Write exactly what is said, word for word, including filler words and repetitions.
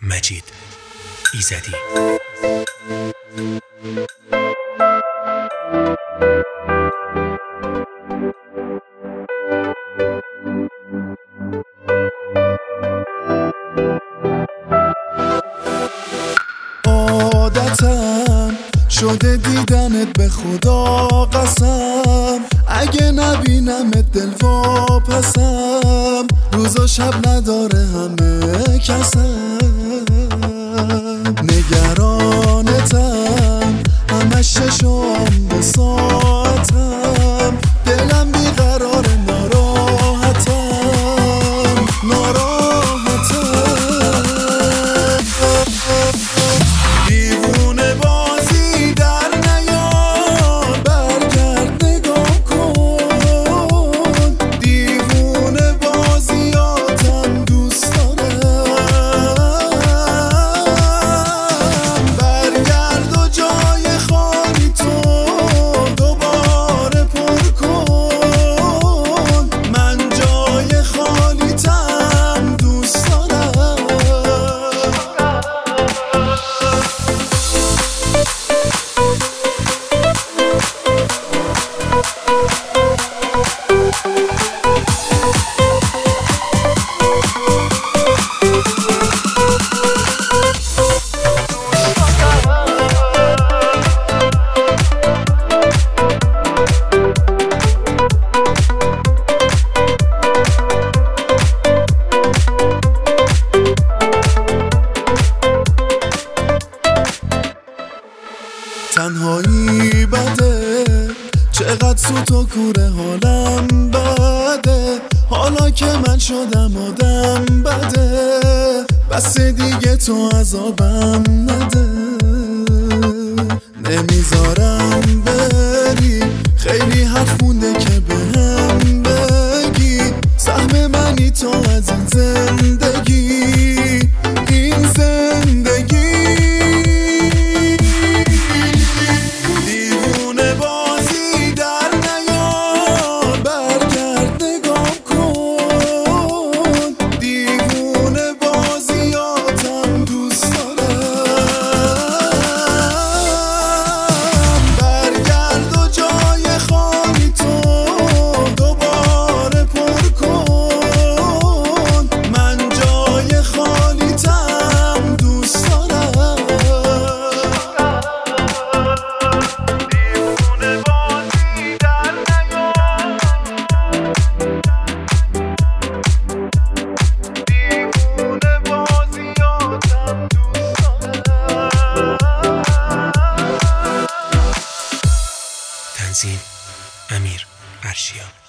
مجید ایزدی. عادتم شده دیدنت، به خدا قسم اگه نبینمت دل واپسم. روز و شب نداره همه کسم، نگرانتم همش ششم به ساعتم. دلم بیقرار ناراحتم ناراحتم. دیوونه بازی در نیار، برگرد نگاه کن. دیوونه بازیاتم دوست دارم. برگرد و جای خالی تو دوباره پر کن. من جای خالیتم دوست دارم. تنهایی بده، چقدر سوت و کوره حالم بده. حالا که من شدم آدم بده، بس دیگه تو عذابم نده. نمیذارم بری، خیلی حرف مونده که بهم بگی. سهم منی تو از این زندگی، این زندگی. تنظیم امیر ارشیا.